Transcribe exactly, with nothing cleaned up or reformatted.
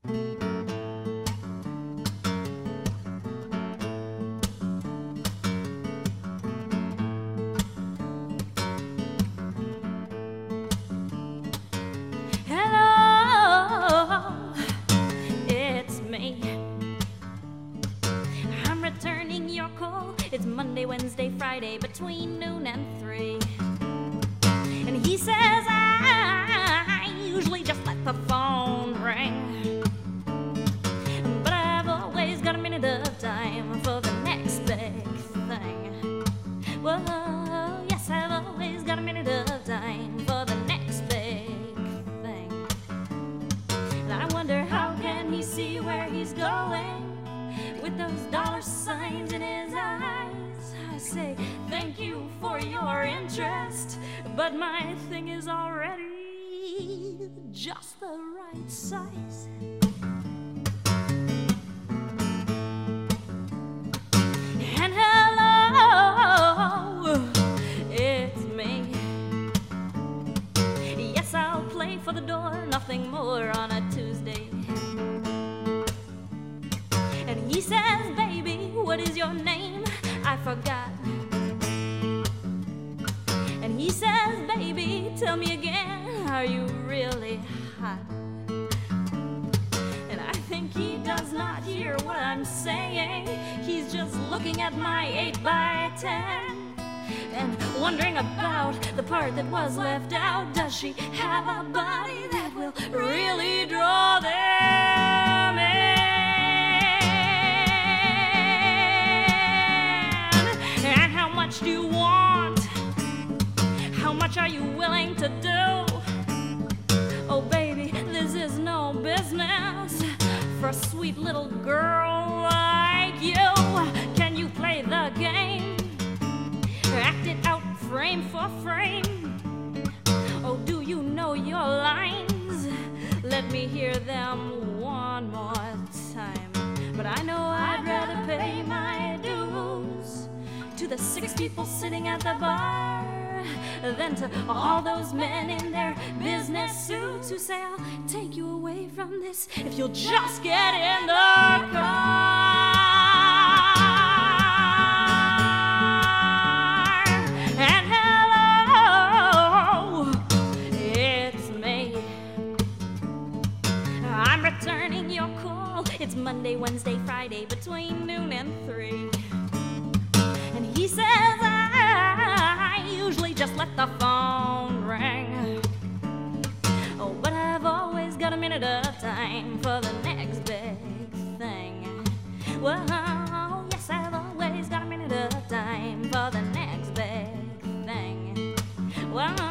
It's Monday, Wednesday, Friday, between noon and three. And he says I usually just let the phone ring, but I've always got a minute of time for the next big thing. Well, yes, I've always got a minute of time for the next big thing. And I wonder, how can he see where he's going with those dollar signs in his eyes? I say, thank you for your interest, but my thing is already just the right size. And hello, it's me. Yes, I'll play for the door, nothing more on a Tuesday. And he says, baby, what is your name? I forgot. And he says, baby, tell me again, are you really hot? And I think he does not hear what I'm saying. He's just looking at my eight by ten and wondering about the part that was left out. Does she have a body that will really draw them in? How much do you want? How much are you willing to do? Oh baby, this is no business for a sweet little girl like you. Can you play the game? Act it out frame for frame. Oh, do you know your lines? Let me hear them one more time. But I know I'd rather pay my dues to the six people sitting at the bar than to all those men in their business suits who say, I'll take you away from this if you'll just get in the car. And hello, it's me. I'm returning your call. It's Monday, Wednesday, Friday, between noon and three. And he says I usually just let the phone ring. Oh, but I've always got a minute of time for the next big thing. Well, yes, I've always got a minute of time for the next big thing. Well,